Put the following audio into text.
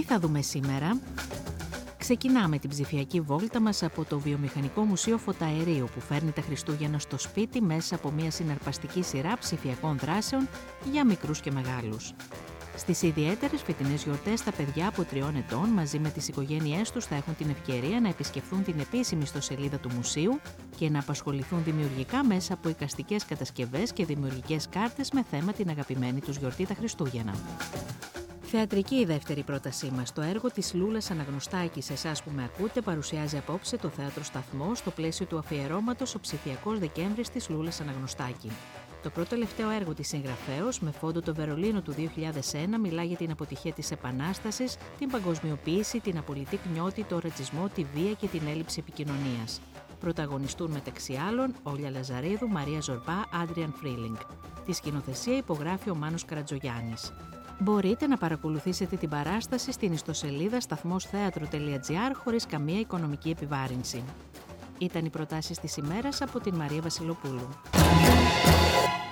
θα δούμε σήμερα? Ξεκινάμε την ψηφιακή βόλτα μας από το Βιομηχανικό Μουσείο Φωταερίου που φέρνει τα Χριστούγεννα στο σπίτι μέσα από μια συναρπαστική σειρά ψηφιακών δράσεων για μικρούς και μεγάλους. Στις ιδιαίτερες φετινές γιορτές, τα παιδιά από 3 ετών μαζί με τις οικογένειές τους θα έχουν την ευκαιρία να επισκεφθούν την επίσημη ιστοσελίδα του μουσείου και να απασχοληθούν δημιουργικά μέσα από εικαστικές κατασκευές και δημιουργικές κάρτες με θέμα την αγαπημένη τους γιορτή τα Χριστούγεννα. Θεατρική η δεύτερη πρότασή μας. Το έργο της Λούλας Αναγνωστάκη, σε εσάς που με ακούτε, παρουσιάζει απόψε το Θέατρο Σταθμό στο πλαίσιο του αφιερώματος «Ο ψηφιακός Δεκέμβρης» της Λούλας Αναγνωστάκη. Το πρώτο τελευταίο έργο της συγγραφέως, με φόντο το Βερολίνο του 2001, μιλά για την αποτυχία της Επανάστασης, την παγκοσμιοποίηση, την απολυτή κνιώτη, το ρατσισμό, τη βία και την έλλειψη επικοινωνίας. Πρωταγωνιστούν μεταξύ άλλων Όλια Λαζαρίδου, Μαρία Ζορμπά, Άντριαν Φρίλινγκ. Τη σκηνοθεσία υπογράφει ο Μάνος Καρατζογιάννης. Μπορείτε να παρακολουθήσετε την παράσταση στην ιστοσελίδα σταθμostheatro.gr χωρίς καμία οικονομική επιβάρυνση. Ήταν οι προτάσεις της ημέρας από την Μαρία Βασιλοπούλου.